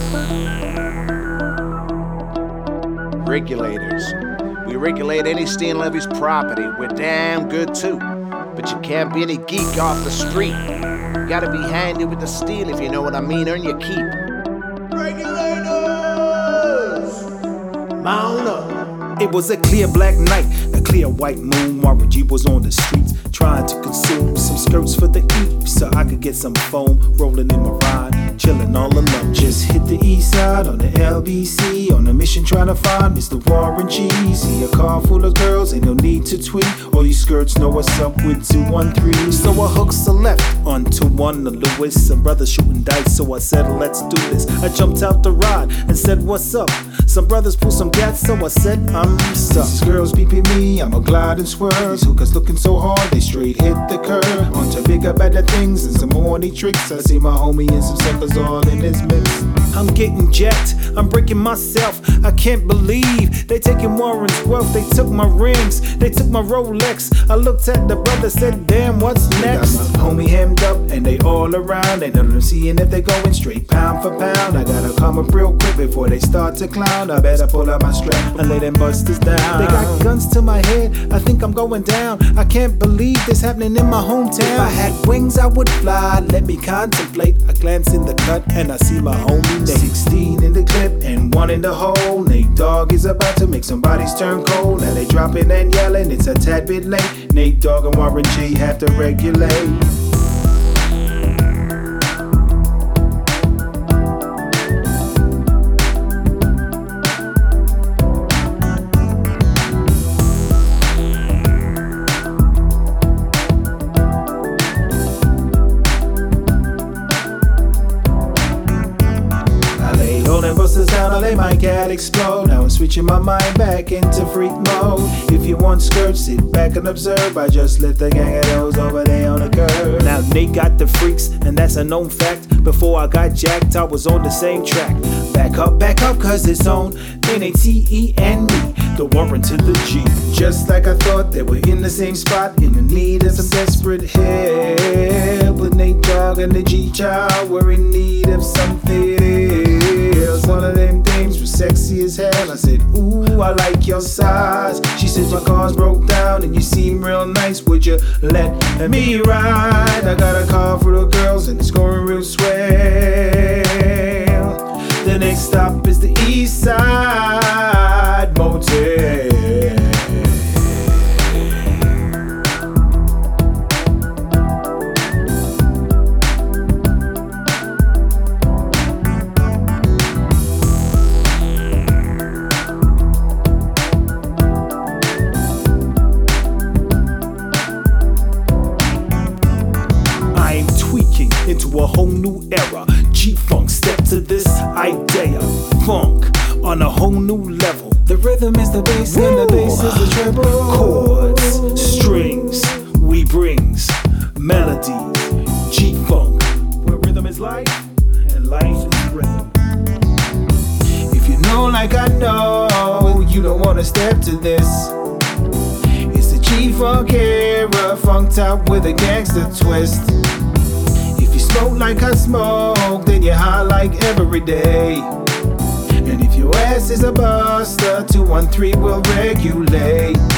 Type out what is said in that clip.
Regulators. We regulate any Steen Levy's property. We're damn good too. But you can't be any geek off the street. You gotta be handy with the steel if you know what I mean. Earn your keep. Regulators! Mount up. It was a clear black night, a clear white moon. Warren G was on the streets trying to consume some skirts for the eve so I could get some foam rolling in my ride, chilling all alone. Just hit the east side on the LBC on a mission trying to find Mr. Warren G. See a car full of girls, ain't no need to tweet. All you skirts know what's up with 213. So I hooks a left onto one of Lewis. Some brothers shooting dice, so I said let's do this. I jumped out the ride and said what's up. Some brothers pull some gas, so I said I'm stuck. These girls beeping me, I'm a glide and swerve. These hookers looking so hard, they straight hit the curb. On to bigger, better things and some horny tricks. I see my homie and some suckers all in this mix. I'm getting jacked, I'm breaking myself. I can't believe they taking Warren's wealth. They took my rings, they took my Rolex. I looked at the brother, said damn, what's next? Got my homie hemmed up and they all around. They know them seeing if they going straight pound for pound. I gotta come up real quick before they start to clown. I better pull out my strap and lay them busters down. They got guns to my head, I think I'm going down. I can't believe this happening in my hometown. If I had wings I would fly, let me contemplate. I glance in the cut and I see my homie Nate. 16 in the clip and 1 in the hole. Nate Dogg is about to make some bodies turn cold. Now they dropping and yelling, it's a tad bit late. Nate Dogg and Warren G have to regulate. Down, I lay my cat explode. Now I'm switching my mind back into freak mode. If you want skirts, sit back and observe. I just left the gang of those over there on the curb. Now Nate got the freaks, and that's a known fact. Before I got jacked, I was on the same track. Back up, cause it's on Nate and me, the Warren to the G. Just like I thought, they were in the same spot, in the need of some desperate help. But Nate Dogg and the G-Child were in need of something else. One of them dames was sexy as hell. I said, ooh, I like your size. She said, my car's broke down and you seem real nice. Would you let me ride? I got a car full of girls and it's going real swell. The next stop is the East Side Motel. Into a whole new era. G-Funk, step to this idea. Funk on a whole new level. The rhythm is the bass and the bass is the treble. Chords, strings, we brings melody. G-Funk, where rhythm is life and life is rhythm. If you know like I know, you don't wanna step to this. It's the G-Funk era, funked out with a gangster twist. Smoke like I smoke, then you high like every day. And if your ass is a buster, 213 will regulate.